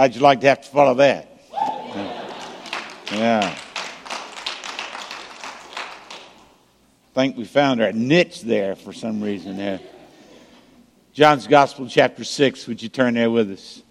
How'd you like to have to follow that? Yeah. I think we found our niche there for some reason there. John's Gospel, chapter 6. Would you turn there with us?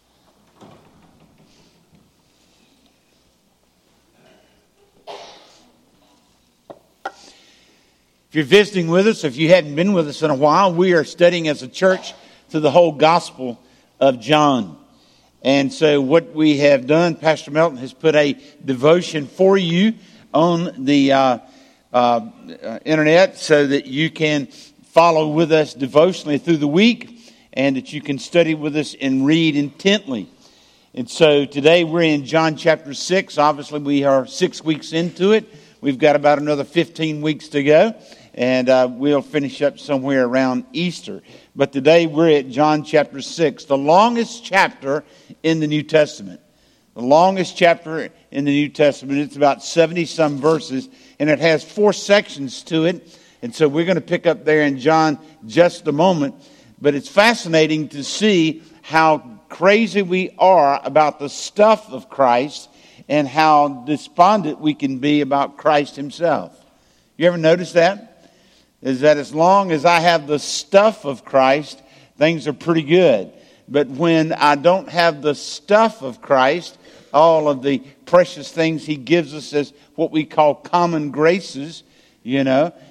If you're visiting with us, if you hadn't been with us in a while, we are studying as a church through the whole Gospel of John. And so what we have done, Pastor Melton has put a devotion for you on the internet so that you can follow with us devotionally through the week and that you can study with us and read intently. And so today we're in John chapter 6. Obviously we are 6 weeks into it. We've got about another 15 weeks to go. And we'll finish up somewhere around Easter. But today we're at John chapter 6, the longest chapter in the New Testament. The longest chapter in the New Testament. It's about 70-some verses, and it has 4 sections to it. And so we're going to pick up there in John just a moment. But it's fascinating to see how crazy we are about the stuff of Christ and how despondent we can be about Christ himself. You ever notice that? Is that as long as I have the stuff of Christ, things are pretty good. But when I don't have the stuff of Christ, all of the precious things he gives us as what we call common graces, when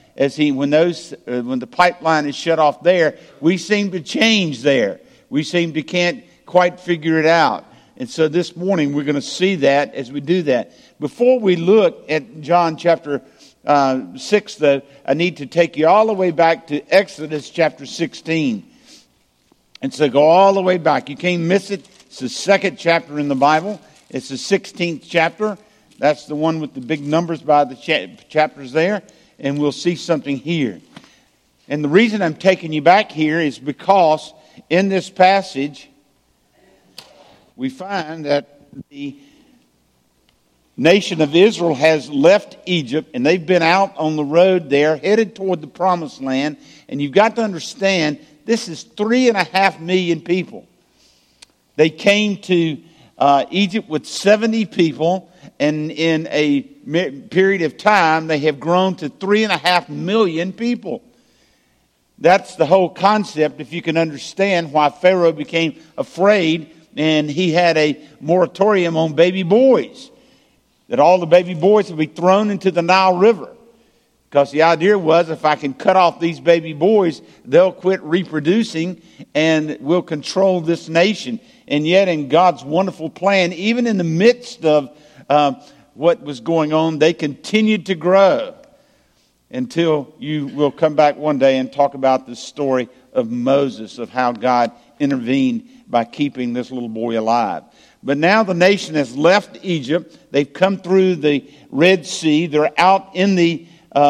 the pipeline is shut off there, we seem to change there. We seem to can't quite figure it out. And so this morning we're going to see that as we do that. Before we look at John chapter 6, though, I need to take you all the way back to Exodus chapter 16. And so go all the way back. You can't miss it. It's the second chapter in the Bible. It's the 16th chapter. That's the one with the big numbers by the chapters there. And we'll see something here. And the reason I'm taking you back here is because in this passage, we find that the nation of Israel has left Egypt, and they've been out on the road there, headed toward the promised land. And you've got to understand, this is 3.5 million people. They came to Egypt with 70 people, and in a period of time, they have grown to 3.5 million people. That's the whole concept, if you can understand why Pharaoh became afraid, and he had a moratorium on baby boys. That all the baby boys would be thrown into the Nile River. Because the idea was, if I can cut off these baby boys, they'll quit reproducing and we'll control this nation. And yet in God's wonderful plan, even in the midst of what was going on, they continued to grow. Until you will come back one day and talk about the story of Moses, of how God intervened by keeping this little boy alive. But now the nation has left Egypt. They've come through the Red Sea. They're out in the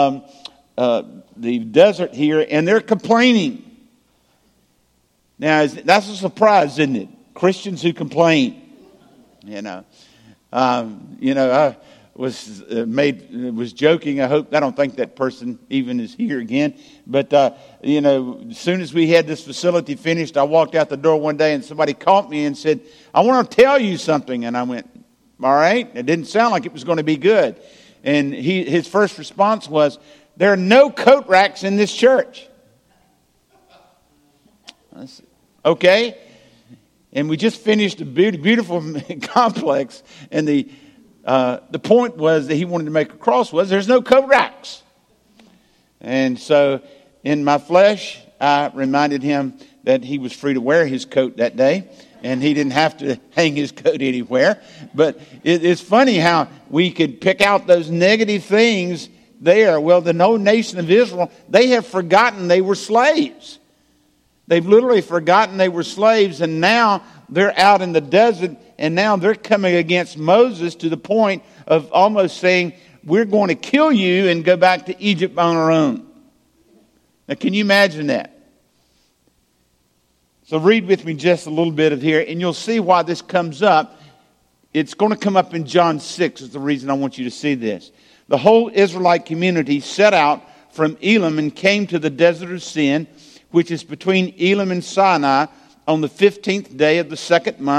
desert here, and they're complaining. Now, that's a surprise, isn't it? Christians who complain. I was joking. I don't think that person even is here again. But as soon as we had this facility finished, I walked out the door one day and somebody caught me and said, "I want to tell you something." And I went, "All right." It didn't sound like it was going to be good. And his first response was, "There are no coat racks in this church." I said, "Okay." And we just finished a beautiful complex, and the point was that he wanted to make across was there's no coat racks. And so in my flesh, I reminded him that he was free to wear his coat that day, and he didn't have to hang his coat anywhere. But it's funny how we could pick out those negative things there. Well, the whole nation of Israel, they have forgotten they were slaves. They've literally forgotten they were slaves, and now they're out in the desert, and now they're coming against Moses to the point of almost saying, "We're going to kill you and go back to Egypt on our own." Now, can you imagine that? So read with me just a little bit of here, and you'll see why this comes up. It's going to come up in John 6 is the reason I want you to see this. The whole Israelite community set out from Elim and came to the desert of Sin, which is between Elim and Sinai, on the 15th day of the second month.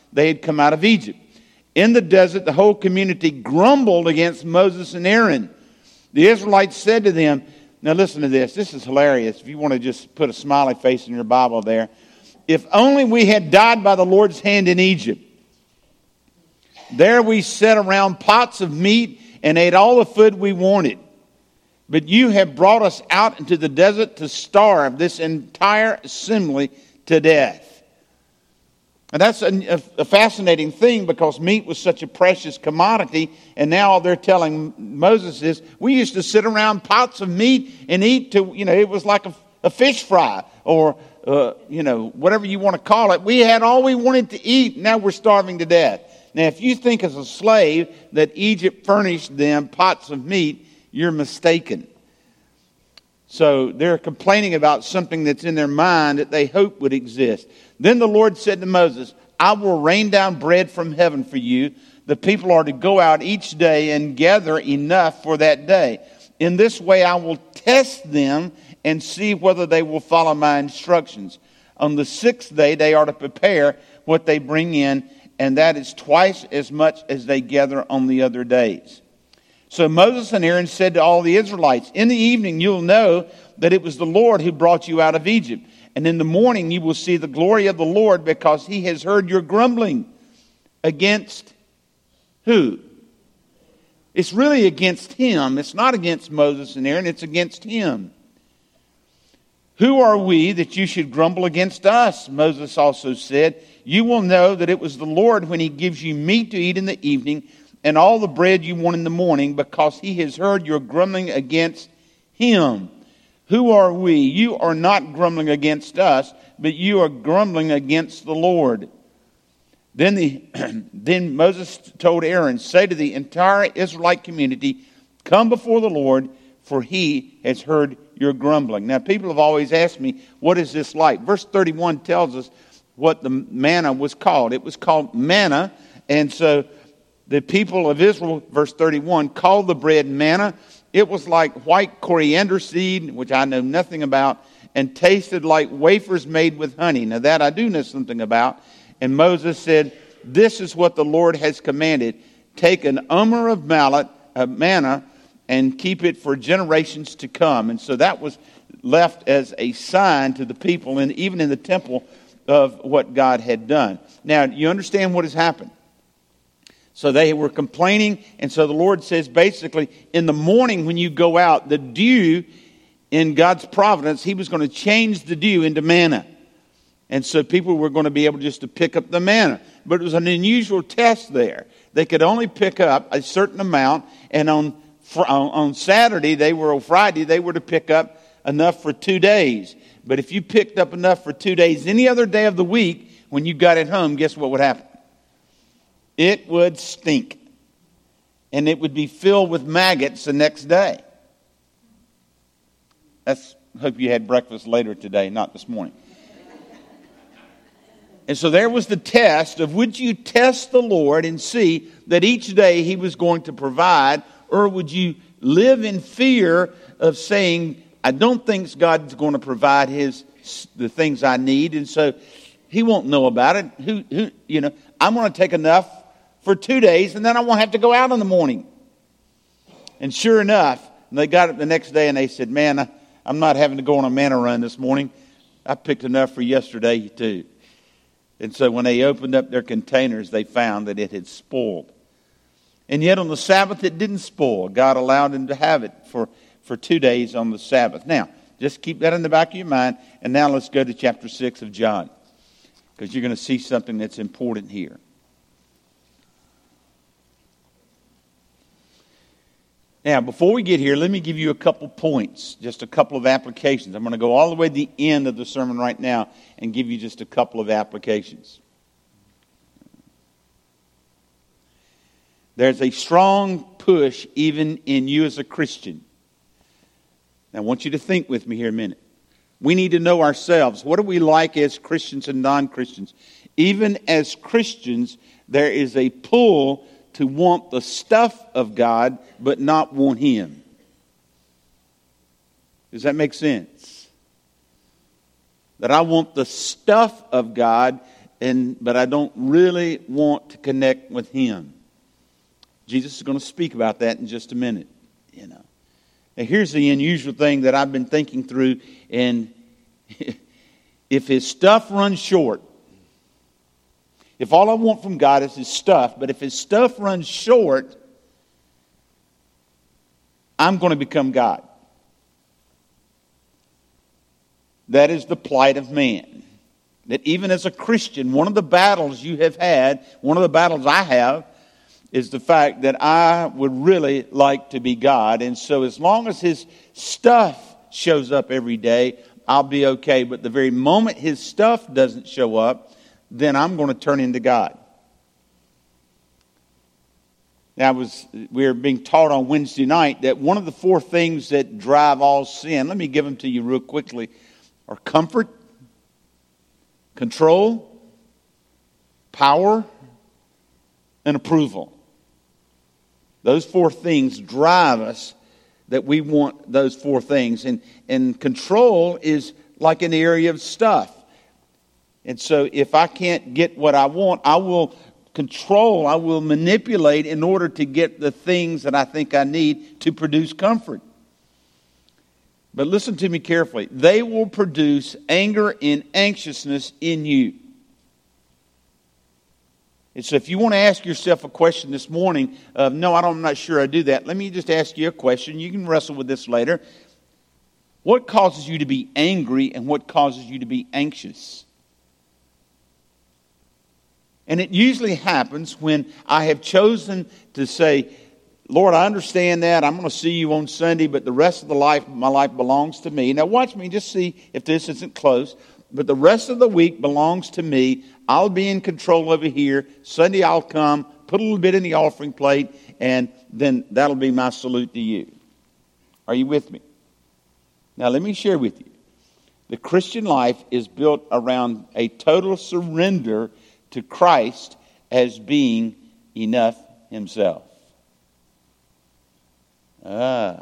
they had come out of Egypt. In the desert, the whole community grumbled against Moses and Aaron. The Israelites said to them, now listen to this. This is hilarious. If you want to just put a smiley face in your Bible there. If only we had died by the Lord's hand in Egypt. There we sat around pots of meat and ate all the food we wanted. But you have brought us out into the desert to starve this entire assembly to death. And that's a fascinating thing, because meat was such a precious commodity. And now all they're telling Moses is, we used to sit around pots of meat and eat to, it was like a fish fry or, whatever you want to call it. We had all we wanted to eat. Now we're starving to death. Now, if you think as a slave that Egypt furnished them pots of meat, you're mistaken. So they're complaining about something that's in their mind that they hope would exist. Then the Lord said to Moses, I will rain down bread from heaven for you. The people are to go out each day and gather enough for that day. In this way I will test them and see whether they will follow my instructions. On the sixth day they are to prepare what they bring in, and that is twice as much as they gather on the other days. So Moses and Aaron said to all the Israelites, in the evening you'll know that it was the Lord who brought you out of Egypt. And in the morning you will see the glory of the Lord, because he has heard your grumbling. Against who? It's really against him. It's not against Moses and Aaron. It's against him. Who are we that you should grumble against us? Moses also said, you will know that it was the Lord when he gives you meat to eat in the evening and all the bread you want in the morning, because he has heard your grumbling against him. Who are we? You are not grumbling against us, but you are grumbling against the Lord. Then Moses told Aaron, say to the entire Israelite community, come before the Lord, for he has heard your grumbling. Now, people have always asked me, what is this like? Verse 31 tells us what the manna was called. It was called manna, and so the people of Israel, verse 31, called the bread manna. It was like white coriander seed, which I know nothing about, and tasted like wafers made with honey. Now that I do know something about. And Moses said, this is what the Lord has commanded. Take an omer of manna and keep it for generations to come. And so that was left as a sign to the people, and even in the temple, of what God had done. Now, you understand what has happened. So they were complaining, and so the Lord says basically, in the morning when you go out, the dew, in God's providence, he was going to change the dew into manna. And so people were going to be able just to pick up the manna. But it was an unusual test there. They could only pick up a certain amount, and on Saturday, or Friday, they were to pick up enough for 2 days. But if you picked up enough for 2 days, any other day of the week, when you got it home, guess what would happen? It would stink. And it would be filled with maggots the next day. I hope you had breakfast later today, not this morning. And so there was the test of, would you test the Lord and see that each day he was going to provide, or would you live in fear of saying, I don't think God's going to provide the things I need, and so he won't know about it. I'm going to take enough for 2 days, and then I won't have to go out in the morning. And sure enough, they got it the next day, and they said, man, I'm not having to go on a manna run this morning. I picked enough for yesterday too. And so when they opened up their containers, they found that it had spoiled. And yet on the Sabbath, it didn't spoil. God allowed them to have it for 2 days on the Sabbath. Now, just keep that in the back of your mind. And now let's go to chapter 6 of John, because you're going to see something that's important here. Now, before we get here, let me give you a couple points, just a couple of applications. I'm going to go all the way to the end of the sermon right now and give you just a couple of applications. There's a strong push even in you as a Christian. Now, I want you to think with me here a minute. We need to know ourselves. What are we like as Christians and non-Christians? Even as Christians, there is a pull to want the stuff of God, but not want him. Does that make sense? That I want the stuff of God but I don't really want to connect with Him. Jesus is going to speak about that in just a minute. Now here's the unusual thing that I've been thinking through, and if His stuff runs short, if all I want from God is His stuff, but if His stuff runs short, I'm going to become God. That is the plight of man. That even as a Christian, one of the battles you have had, one of the battles I have, is the fact that I would really like to be God. And so as long as His stuff shows up every day, I'll be okay. But the very moment His stuff doesn't show up, then I'm going to turn into God. Now, we were being taught on Wednesday night that one of the 4 things that drive all sin, let me give them to you real quickly, are comfort, control, power, and approval. Those 4 things drive us, that we want those 4 things. And control is like an area of stuff. And so if I can't get what I want, I will control, I will manipulate in order to get the things that I think I need to produce comfort. But listen to me carefully. They will produce anger and anxiousness in you. And so if you want to ask yourself a question this morning of, no, I'm not sure I do that. Let me just ask you a question. You can wrestle with this later. What causes you to be angry and what causes you to be anxious? And it usually happens when I have chosen to say, Lord, I understand that. I'm going to see you on Sunday, but the rest of my life belongs to me. Now watch me, just see if this isn't close. But the rest of the week belongs to me. I'll be in control over here. Sunday I'll come, put a little bit in the offering plate, and then that'll be my salute to you. Are you with me? Now let me share with you. The Christian life is built around a total surrender to Christ as being enough Himself. The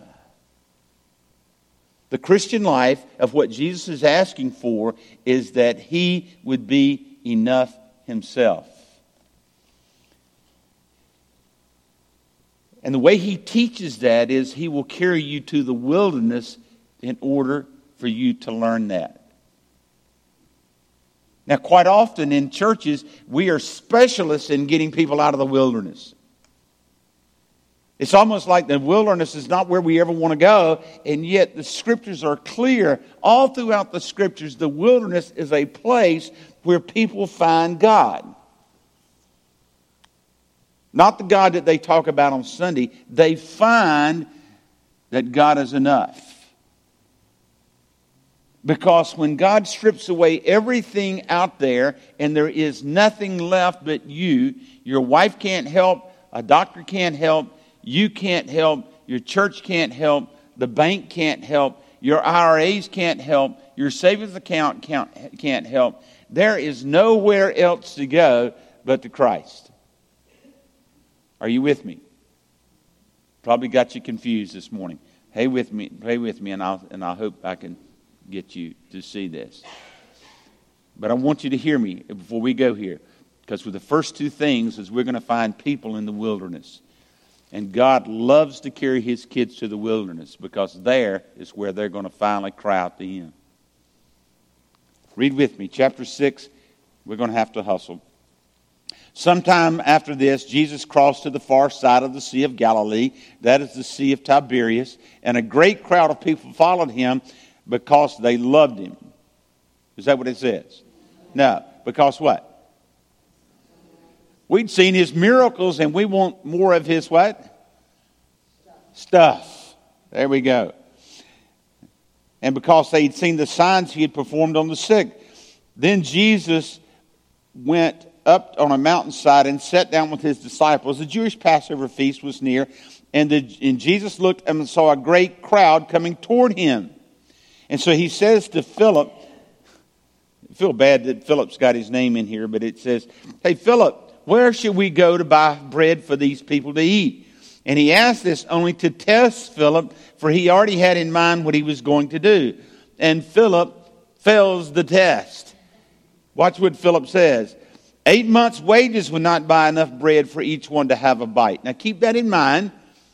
Christian life of what Jesus is asking for is that He would be enough Himself. And the way He teaches that is He will carry you to the wilderness in order for you to learn that. Now, quite often in churches, we are specialists in getting people out of the wilderness. It's almost like the wilderness is not where we ever want to go, and yet the Scriptures are clear. All throughout the Scriptures, the wilderness is a place where people find God. Not the God that they talk about on Sunday. They find that God is enough. Because when God strips away everything out there and there is nothing left but you, your wife can't help, a doctor can't help, you can't help, your church can't help, the bank can't help, your IRAs can't help, your savings account can't help. There is nowhere else to go but to Christ. Are you with me? Probably got you confused this morning. Pray with me, and I hope I can get you to see this. But I want you to hear me before we go here, because with the first 2 things is we're going to find people in the wilderness. And God loves to carry His kids to the wilderness because there is where they're going to finally cry out to Him. Read with me, chapter 6. We're going to have to hustle. Sometime after this, Jesus crossed to the far side of the Sea of Galilee. That is the Sea of Tiberias. And a great crowd of people followed Him because they loved Him. Is that what it says? No. Because what? We'd seen His miracles and we want more of His what? Stuff. There we go. And because they'd seen the signs He had performed on the sick. Then Jesus went up on a mountainside and sat down with His disciples. The Jewish Passover feast was near. And Jesus looked and saw a great crowd coming toward Him. And so He says to Philip, I feel bad that Philip's got his name in here, but it says, hey Philip, where should we go to buy bread for these people to eat? And He asked this only to test Philip, for he already had in mind what he was going to do. And Philip fails the test. Watch what Philip says. 8 months' wages would not buy enough bread for each one to have a bite. Now keep that in mind.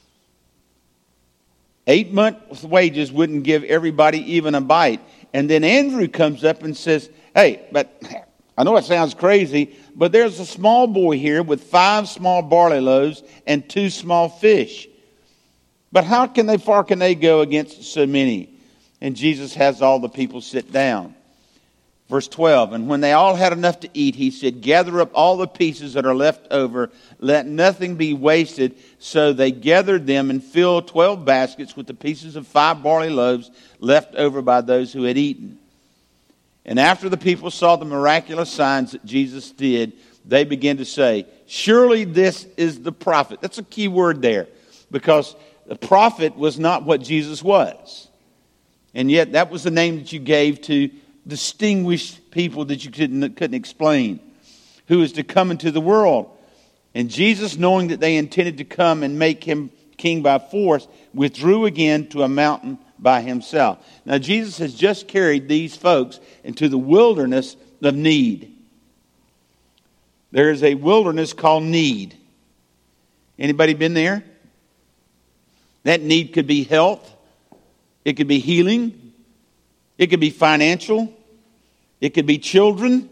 8 months' wages wouldn't give everybody even a bite. And then Andrew comes up and says, hey, but I know it sounds crazy, but there's a small boy here with 5 small barley loaves and 2 small fish. But how far can they go against so many? And Jesus has all the people sit down. Verse 12, and when they all had enough to eat, he said, gather up all the pieces that are left over, let nothing be wasted. So they gathered them and filled 12 baskets with the pieces of 5 barley loaves left over by those who had eaten. And after the people saw the miraculous signs that Jesus did, they began to say, surely this is the prophet. That's a key word there, because the prophet was not what Jesus was. And yet that was the name that you gave to distinguished people that you couldn't explain, who was to come into the world. And Jesus, knowing that they intended to come and make him king by force, withdrew again to a mountain by himself. Now Jesus has just carried these folks into the wilderness of need. There is a wilderness called need. Anybody been there? That need could be health. It could be healing. It could be financial. It could be children.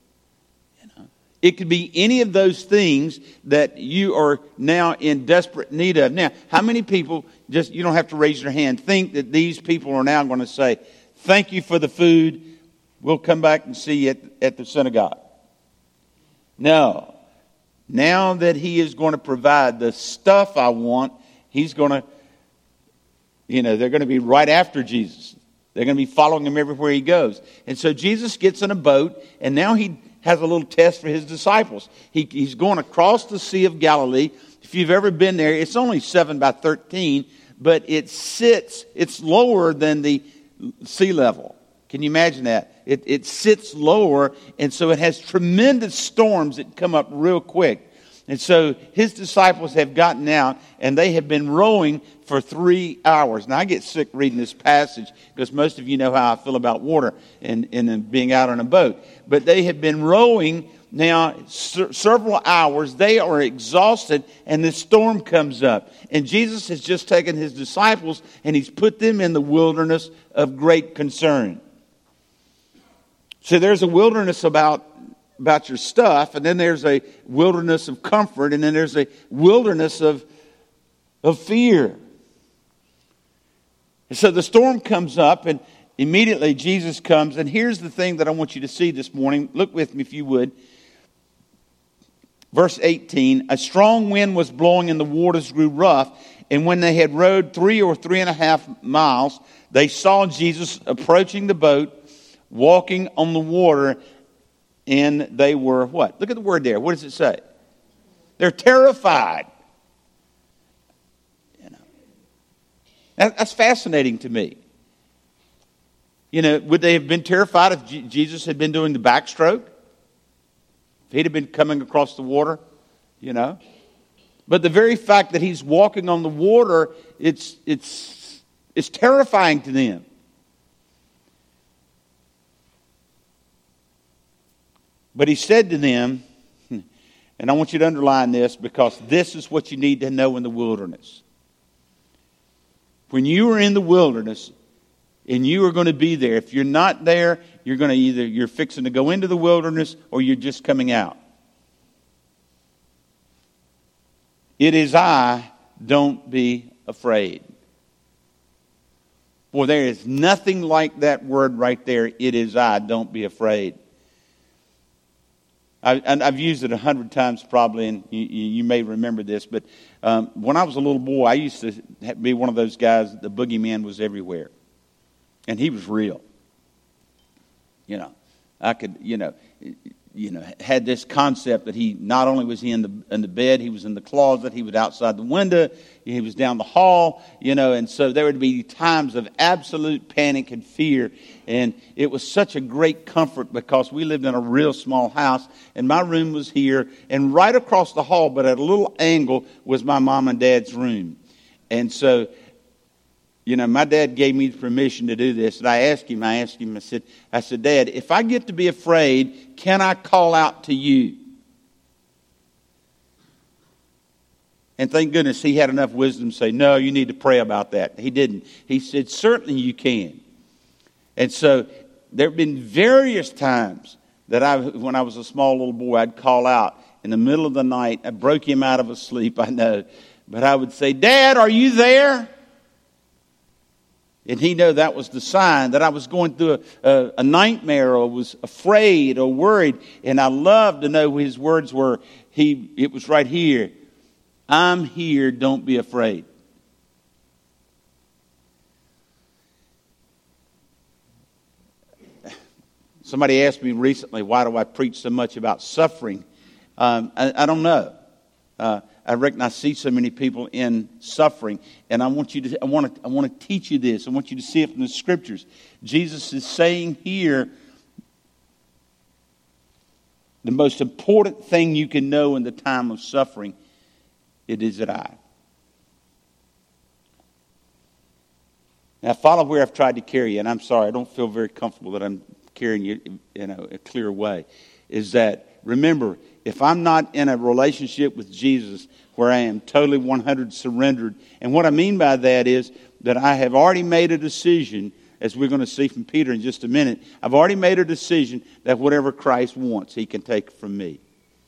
It could be any of those things that you are now in desperate need of. Now, how many people, you don't have to raise your hand, think that these people are now going to say, thank you for the food, we'll come back and see you at the synagogue? No. Now that he is going to provide the stuff I want, he's going to, they're going to be right after Jesus. They're going to be following him everywhere he goes. And so Jesus gets in a boat, and now he has a little test for his disciples. He's going across the Sea of Galilee. If you've ever been there, it's only 7 by 13, but it's lower than the sea level. Can you imagine that? It sits lower, and so it has tremendous storms that come up real quick. And so his disciples have gotten out, and they have been rowing for 3 hours. Now, I get sick reading this passage because most of you know how I feel about water and being out on a boat. But they have been rowing now several hours. They are exhausted, and this storm comes up. And Jesus has just taken his disciples, and he's put them in the wilderness of great concern. So there's a wilderness about your stuff, and then there's a wilderness of comfort, and then there's a wilderness of fear. And so the storm comes up, and immediately Jesus comes, and here's the thing that I want you to see this morning. Look with me if you would. Verse 18, a strong wind was blowing and the waters grew rough, and when they had rowed 3 or 3.5 miles, they saw Jesus approaching the boat, walking on the water. And they were what? Look at the word there. What does it say? They're terrified. That's fascinating to me. Would they have been terrified if Jesus had been doing the backstroke? If he'd have been coming across the water? But the very fact that he's walking on the water, it's terrifying to them. But he said to them, and I want you to underline this because this is what you need to know in the wilderness. When you are in the wilderness and you are going to be there, if you're not there, you're going to you're fixing to go into the wilderness or you're just coming out. It is I, don't be afraid. Boy, there is nothing like that word right there. It is I, don't be afraid. I've used it 100 times probably, and you may remember this, but when I was a little boy, I used to be one of those guys that the boogeyman was everywhere. And he was real. I could, had this concept that he not only was he in the bed, he was in the closet, he was outside the window, he was down the hall, and so there would be times of absolute panic and fear. And it was such a great comfort because we lived in a real small house, and my room was here, and right across the hall, but at a little angle, was my mom and dad's room. And so, my dad gave me the permission to do this, and I asked him, I said, Dad, if I get to be afraid, can I call out to you? And thank goodness he had enough wisdom to say, no, you need to pray about that. He didn't. He said, certainly you can. And so there have been various times that when I was a small little boy, I'd call out in the middle of the night. I broke him out of his sleep, I know. But I would say, Dad, are you there? And he knew that was the sign that I was going through a nightmare or was afraid or worried. And I loved to know his words were, it was right here. I'm here, don't be afraid. Somebody asked me recently, why do I preach so much about suffering? I don't know. I reckon I see so many people in suffering, and I want to teach you this. I want you to see it from the Scriptures. Jesus is saying here, the most important thing you can know in the time of suffering, it is that I. Now follow where I've tried to carry you, and I'm sorry, I don't feel very comfortable that I'm carrying you in a clear way. Is that, remember, if I'm not in a relationship with Jesus where I am totally 100 surrendered, and what I mean by that is that I have already made a decision, as we're going to see from Peter in just a minute, I've already made a decision that whatever Christ wants, he can take from me.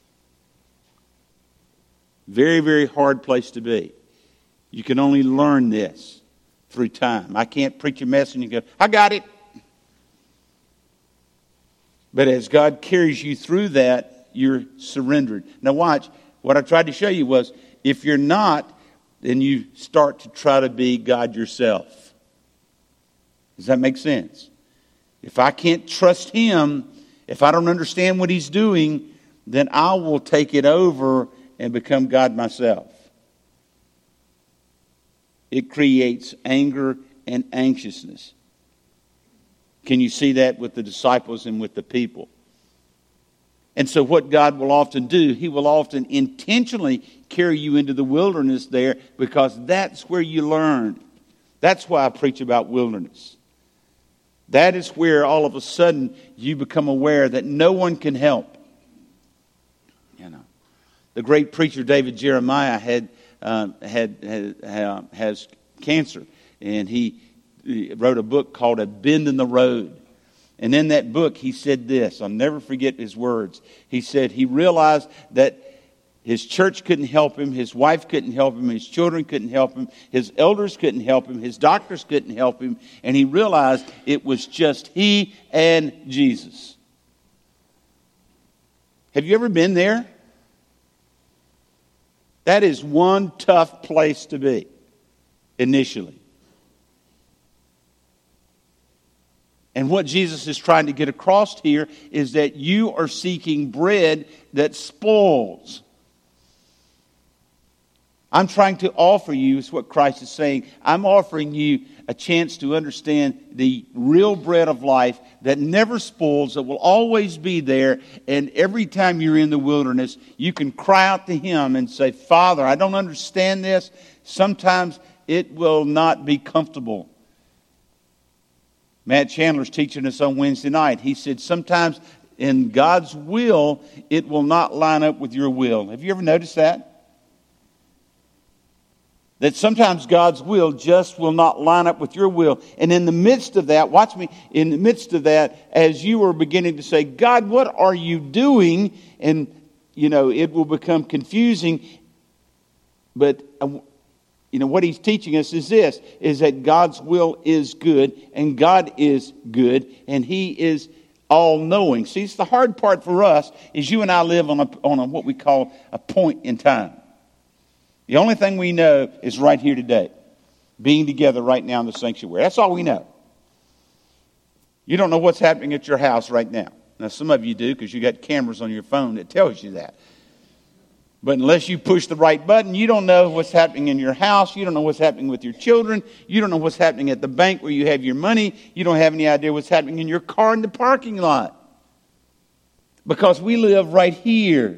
Very, very hard place to be. You can only learn this through time. I can't preach a message and you go, I got it. But as God carries you through that, you're surrendered. Now watch, what I tried to show you was, if you're not, then you start to try to be God yourself. Does that make sense? If I can't trust him, if I don't understand what he's doing, then I will take it over and become God myself. It creates anger and anxiousness. Can you see that with the disciples and with the people? And so what God will often do, he will often intentionally carry you into the wilderness there, because that's where you learn. That's why I preach about wilderness. That is where all of a sudden you become aware that no one can help. You know, the great preacher David Jeremiah has cancer, and he wrote a book called A Bend in the Road. And in that book, he said this. I'll never forget his words. He said he realized that his church couldn't help him, his wife couldn't help him, his children couldn't help him, his elders couldn't help him, his doctors couldn't help him, and he realized it was just he and Jesus. Have you ever been there? That is one tough place to be, initially. And what Jesus is trying to get across here is that you are seeking bread that spoils. I'm trying to offer you, is what Christ is saying, I'm offering you a chance to understand the real bread of life that never spoils, that will always be there. And every time you're in the wilderness, you can cry out to him and say, Father, I don't understand this. Sometimes it will not be comfortable. Matt Chandler's teaching us on Wednesday night. He said sometimes in God's will, it will not line up with your will. Have you ever noticed that? That sometimes God's will just will not line up with your will. And in the midst of that, watch me, in the midst of that, as you are beginning to say, God, what are you doing? And, you know, it will become confusing. But you know, what he's teaching us is this, is that God's will is good, and God is good, and he is all-knowing. See, it's the hard part for us is you and I live on a what we call a point in time. The only thing we know is right here today, being together right now in the sanctuary. That's all we know. You don't know what's happening at your house right now. Now, some of you do, because you got cameras on your phone that tells you that. But unless you push the right button, you don't know what's happening in your house. You don't know what's happening with your children. You don't know what's happening at the bank where you have your money. You don't have any idea what's happening in your car in the parking lot. Because we live right here.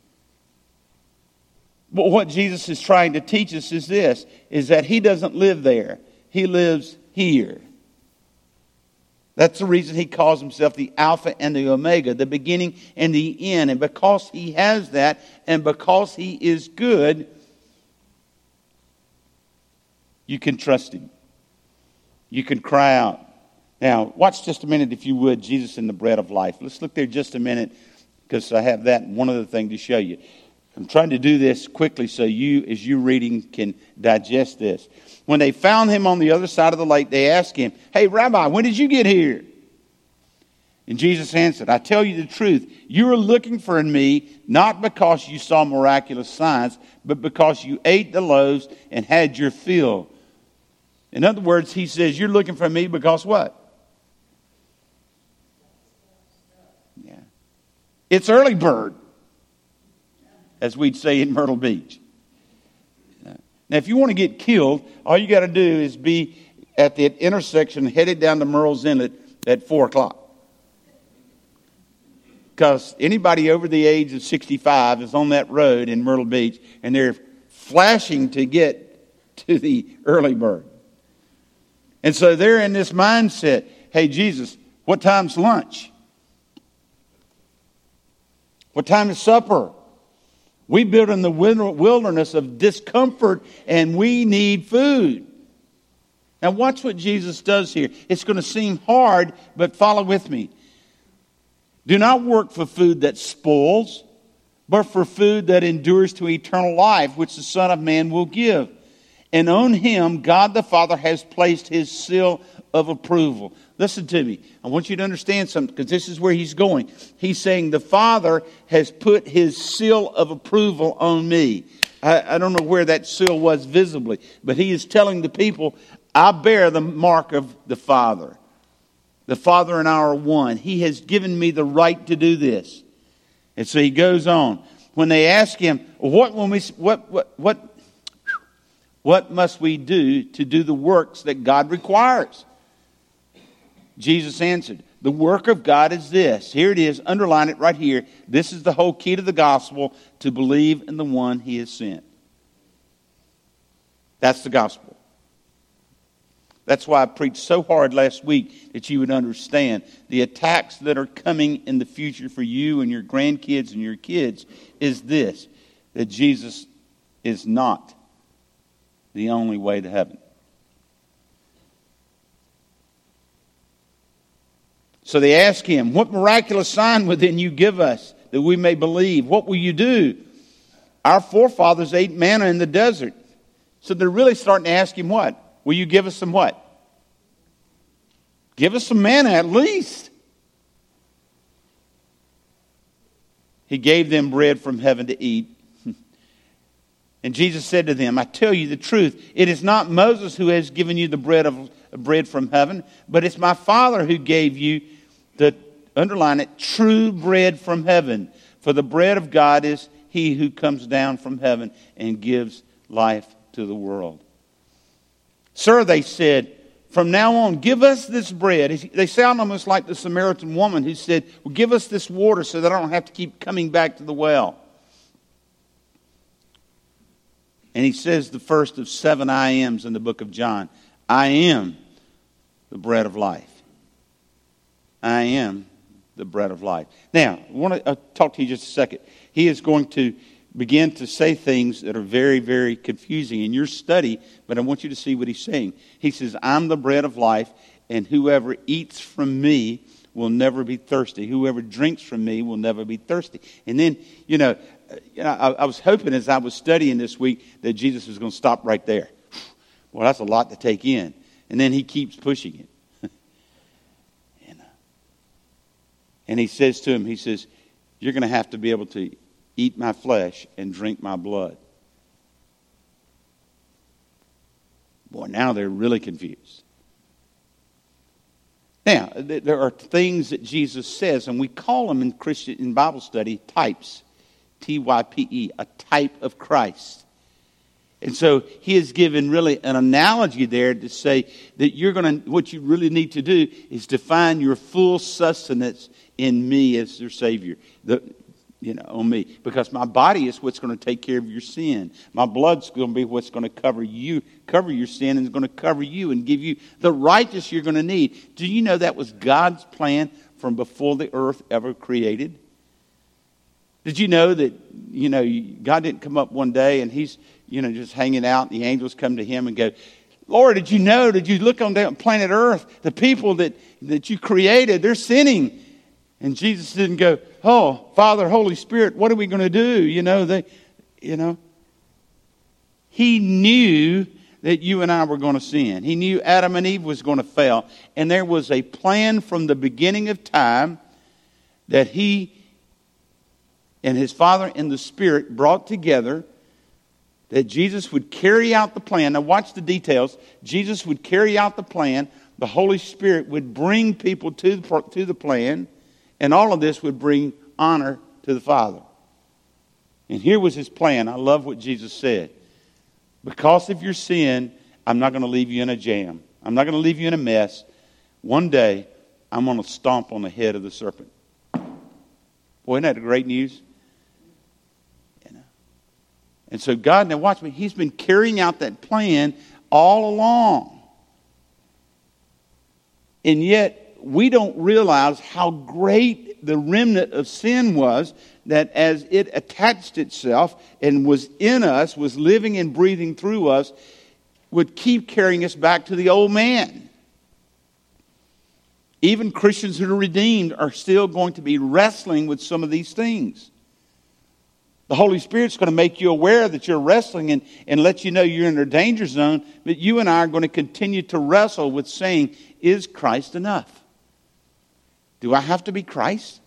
But what Jesus is trying to teach us is this, is that he doesn't live there. He lives here. That's the reason he calls himself the Alpha and the Omega, the beginning and the end. And because he has that, and because he is good, you can trust him. You can cry out. Now, watch just a minute, if you would, Jesus and the bread of life. Let's look there just a minute, because I have that one other thing to show you. I'm trying to do this quickly so you, as you're reading, can digest this. When they found him on the other side of the lake, they asked him, "Hey, Rabbi, when did you get here?" And Jesus answered, "I tell you the truth, you are looking for me not because you saw miraculous signs, but because you ate the loaves and had your fill." In other words, he says, you're looking for me because what? Yeah. It's early bird, as we'd say in Myrtle Beach. Now, if you want to get killed, all you got to do is be at the intersection headed down to Murrells Inlet at 4 o'clock. Because anybody over the age of 65 is on that road in Myrtle Beach, and they're flashing to get to the early bird. And so they're in this mindset, hey, Jesus, what time's lunch? What time is supper? We build in the wilderness of discomfort, and we need food. Now watch what Jesus does here. It's going to seem hard, but follow with me. Do not work for food that spoils, but for food that endures to eternal life, which the Son of Man will give. And on him, God the Father has placed his seal of approval. Listen to me. I want you to understand something, because this is where he's going. He's saying the Father has put his seal of approval on me. I don't know where that seal was visibly, but he is telling the people, I bear the mark of the Father. The Father and I are one. He has given me the right to do this. And so he goes on. When they ask him, what must we do to do the works that God requires? Jesus answered, the work of God is this. Here it is. Underline it right here. This is the whole key to the gospel, to believe in the one he has sent. That's the gospel. That's why I preached so hard last week, that you would understand the attacks that are coming in the future for you and your grandkids and your kids is this, that Jesus is not the only way to heaven. So they ask him, what miraculous sign will then you give us that we may believe? What will you do? Our forefathers ate manna in the desert. So they're really starting to ask him what? Will you give us some what? Give us some manna at least. He gave them bread from heaven to eat. And Jesus said to them, I tell you the truth, it is not Moses who has given you the bread from heaven, but it's my Father who gave you the, underline it, true bread from heaven. For the bread of God is he who comes down from heaven and gives life to the world. Sir, they said, from now on, give us this bread. They sound almost like the Samaritan woman who said, well, give us this water so that I don't have to keep coming back to the well. And he says the first of 7 I ams in the book of John. I am the bread of life. I am the bread of life. Now, I want to talk to you just a second. He is going to begin to say things that are very, very confusing in your study, but I want you to see what he's saying. He says, I'm the bread of life, and whoever eats from me will never be thirsty. Whoever drinks from me will never be thirsty. And then, I was hoping as I was studying this week that Jesus was going to stop right there. Well, that's a lot to take in. And then he keeps pushing it. And he says to him, he says, you're going to have to be able to eat my flesh and drink my blood. Boy, now they're really confused. Now, there are things that Jesus says, and we call them in Bible study types. T-Y-P-E, a type of Christ. And so he has given really an analogy there to say that what you really need to do is to find your full sustenance in me as your Savior. On me. Because my body is what's going to take care of your sin. My blood's going to be what's going to cover your sin, and is going to cover you and give you the righteousness you're going to need. Do you know that was God's plan from before the earth ever created? Did you know that, God didn't come up one day and he's, just hanging out, and the angels come to him and go, Lord, did you look on that planet Earth, the people that you created, they're sinning. And Jesus didn't go, oh, Father, Holy Spirit, what are we going to do? He knew that you and I were going to sin. He knew Adam and Eve was going to fail. And there was a plan from the beginning of time that He and His Father and the Spirit brought together, that Jesus would carry out the plan. Now watch the details. Jesus would carry out the plan. The Holy Spirit would bring people to the plan. And all of this would bring honor to the Father. And here was His plan. I love what Jesus said. Because of your sin, I'm not going to leave you in a jam. I'm not going to leave you in a mess. One day, I'm going to stomp on the head of the serpent. Boy, isn't that great news? And so God, now watch me, He's been carrying out that plan all along. And yet, we don't realize how great the remnant of sin was, that as it attached itself and was in us, was living and breathing through us, would keep carrying us back to the old man. Even Christians who are redeemed are still going to be wrestling with some of these things. The Holy Spirit's going to make you aware that you're wrestling and let you know you're in a danger zone. But you and I are going to continue to wrestle with saying, is Christ enough? Do I have to be Christ?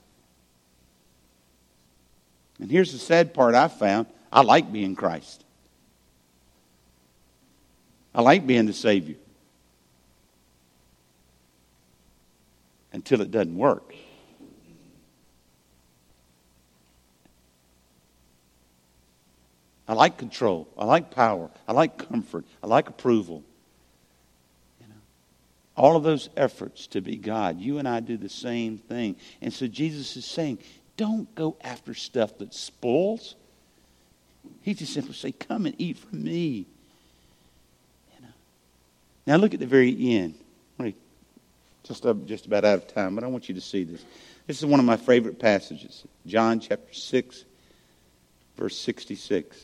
And here's the sad part I found. I like being Christ. I like being the Savior. Until it doesn't work. I like control. I like power. I like comfort. I like approval. All of those efforts to be God. You and I do the same thing. And so Jesus is saying, don't go after stuff that spoils. He just simply say, come and eat from me. Now look at the very end. Just about out of time, but I want you to see this. This is one of my favorite passages. John chapter 6, verse 66.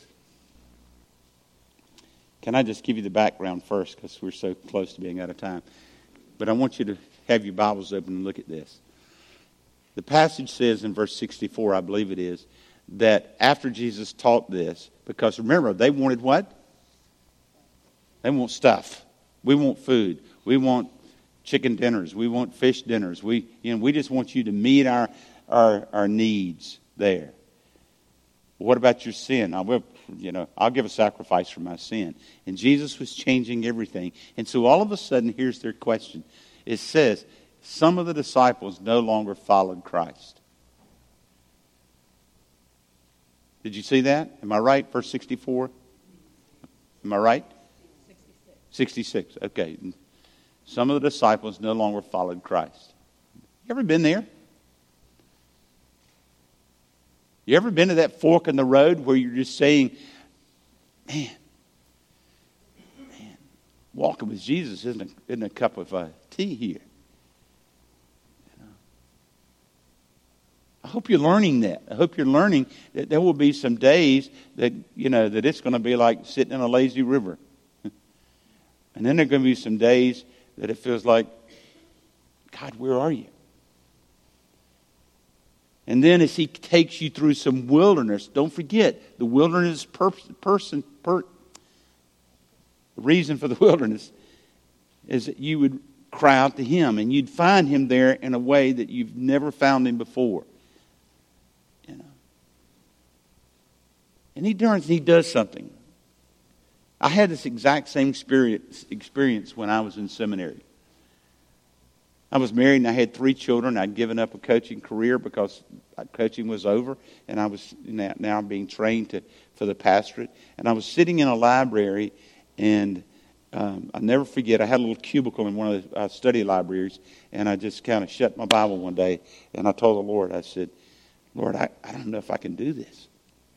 Can I just give you the background first, because we're so close to being out of time. But I want you to have your Bibles open and look at this. The passage says in verse 64, I believe it is, that after Jesus taught this, because remember, they wanted what? They want stuff. We want food. We want chicken dinners. We want fish dinners. We just want you to meet our needs there. What about your sin? I'll give a sacrifice for my sin. And Jesus was changing everything. And so all of a sudden, here's their question. It says, some of the disciples no longer followed Christ. Did you see that? Am I right? Verse 64? Am I right? 66. Okay. Some of the disciples no longer followed Christ. You ever been there? You ever been to that fork in the road where you're just saying, man, walking with Jesus isn't a cup of tea here. I hope you're learning that. I hope you're learning that there will be some days that, that it's going to be like sitting in a lazy river. And then there are going to be some days that it feels like, God, where are you? And then as He takes you through some wilderness, don't forget, the wilderness the reason for the wilderness is that you would cry out to Him, and you'd find Him there in a way that you've never found Him before. And He does something. I had this exact same experience when I was in seminary. I was married and I had 3 children. I'd given up a coaching career because coaching was over, and I was now being trained for the pastorate. And I was sitting in a library, and I'll never forget, I had a little cubicle in one of the study libraries, and I just kind of shut my Bible one day, and I told the Lord, I said, Lord, I don't know if I can do this.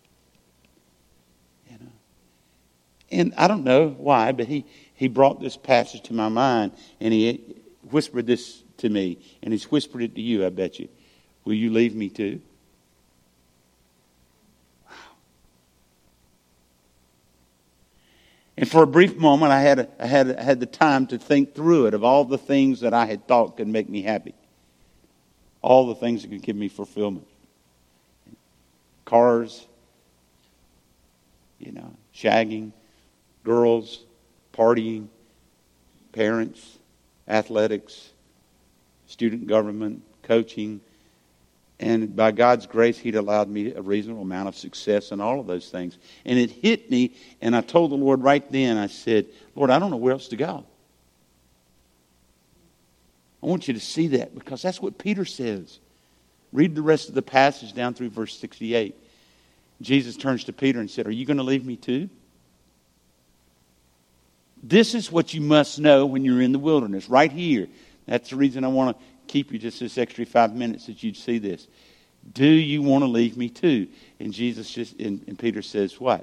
And I don't know why, but he brought this passage to my mind, and He whispered this to me, and He's whispered it to you, I bet you. Will you leave me too? Wow. And for a brief moment, I had the time to think through it, of all the things that I had thought could make me happy. All the things that could give me fulfillment. Cars, shagging, girls, partying, parents, athletics, student government, coaching. And by God's grace, He'd allowed me a reasonable amount of success in all of those things. And it hit me, and I told the Lord right then, I said, Lord, I don't know where else to go. I want you to see that, because that's what Peter says. Read the rest of the passage down through verse 68. Jesus turns to Peter and said, are you going to leave me too? This is what you must know when you're in the wilderness, right here. That's the reason I want to keep you just this extra 5 minutes that you'd see this. Do you want to leave me too? And and Peter says what?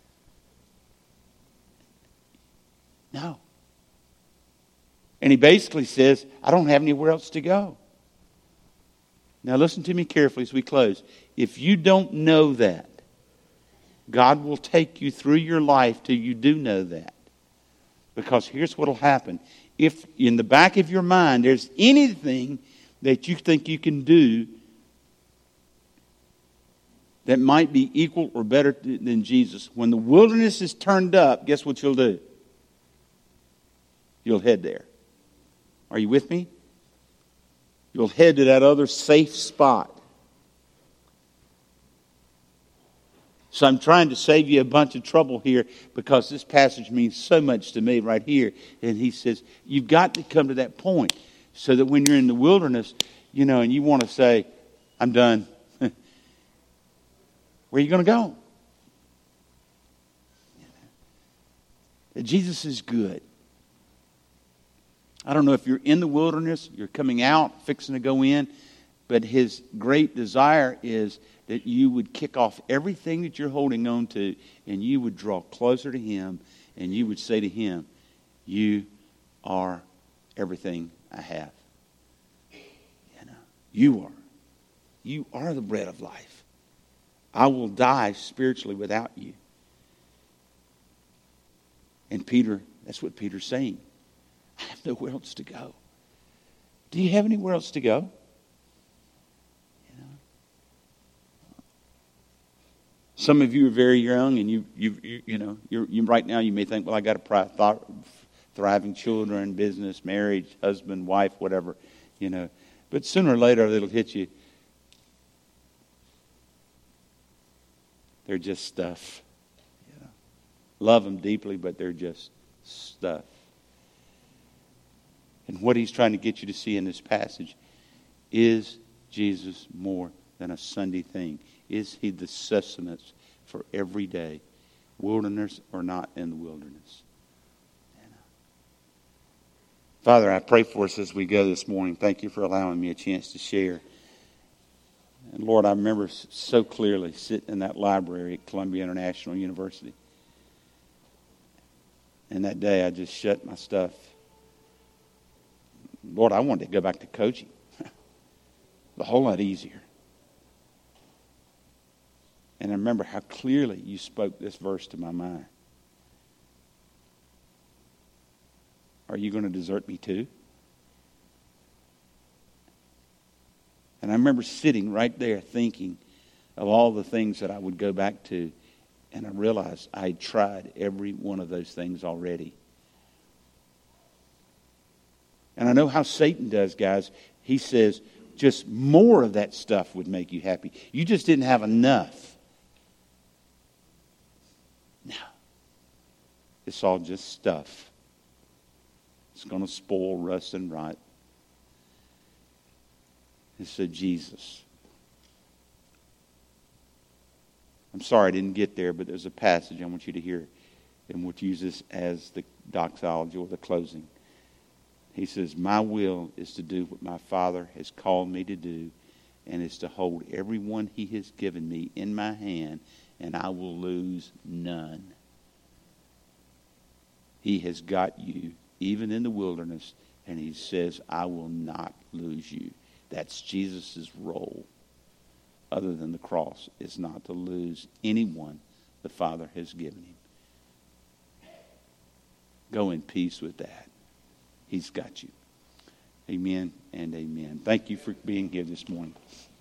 No. And he basically says, I don't have anywhere else to go. Now listen to me carefully as we close. If you don't know that, God will take you through your life till you do know that. Because here's what will happen. If in the back of your mind there's anything that you think you can do that might be equal or better than Jesus, when the wilderness is turned up, guess what you'll do? You'll head there. Are you with me? You'll head to that other safe spot. So I'm trying to save you a bunch of trouble here, because this passage means so much to me right here. And he says, you've got to come to that point so that when you're in the wilderness, and you want to say, I'm done. Where are you going to go? Jesus is good. I don't know if you're in the wilderness, you're coming out, fixing to go in, but His great desire is that you would kick off everything that you're holding on to, and you would draw closer to Him, and you would say to Him, you are everything I have. You are the bread of life. I will die spiritually without you. And Peter, that's what Peter's saying. I have nowhere else to go. Do you have anywhere else to go? Some of you are very young, and you right now you may think, well, I got a thriving children, business, marriage, husband, wife, whatever, But sooner or later it'll hit you. They're just stuff. Love them deeply, but they're just stuff. And what he's trying to get you to see in this passage, is Jesus more than a Sunday thing? Is He the sustenance for every day, wilderness or not in the wilderness? Father, I pray for us as we go this morning. Thank you for allowing me a chance to share. And Lord, I remember so clearly sitting in that library at Columbia International University. And that day I just shut my stuff. Lord, I wanted to go back to coaching. A whole lot easier. And I remember how clearly you spoke this verse to my mind. Are you going to desert me too? And I remember sitting right there thinking of all the things that I would go back to. And I realized I had tried every one of those things already. And I know how Satan does, guys. He says just more of that stuff would make you happy. You just didn't have enough. No. It's all just stuff. It's going to spoil, rust, and rot. And so Jesus. I'm sorry I didn't get there, but there's a passage I want you to hear. And we'll use this as the doxology or the closing. He says, my will is to do what my Father has called me to do, and is to hold everyone He has given me in my hand, and I will lose none. He has got you, even in the wilderness, and He says, I will not lose you. That's Jesus' role, other than the cross, is not to lose anyone the Father has given Him. Go in peace with that. He's got you. Amen and amen. Thank you for being here this morning.